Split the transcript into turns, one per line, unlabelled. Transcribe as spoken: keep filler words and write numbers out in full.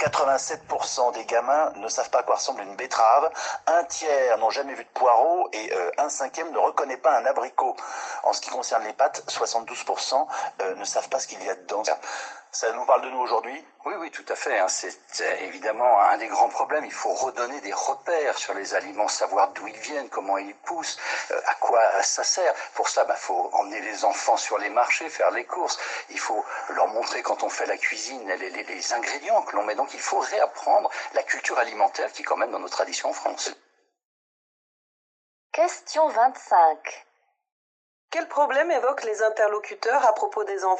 quatre-vingt-sept pour cent des gamins ne savent pas à quoi ressemble une betterave, un tiers n'ont jamais vu de poireau et euh, un cinquième ne reconnaît pas un abricot. En ce qui concerne les pâtes, soixante-douze pour cent euh, ne savent pas ce qu'il y a dedans. Ça nous parle de nous aujourd'hui?
Oui, oui, tout à fait. Hein. C'est euh, évidemment un des grands problèmes. Il faut redonner des repères sur les aliments, savoir d'où ils viennent, comment ils poussent, euh, à quoi ça sert. Pour ça, il bah, faut emmener les enfants sur les marchés, faire les courses. Il faut leur montrer quand on fait la cuisine les, les, les ingrédients que l'on met. Donc il faut réapprendre la culture alimentaire qui est quand même dans nos traditions en France.
Question vingt-cinq.
Quel problème évoquent les interlocuteurs à propos des enfants ?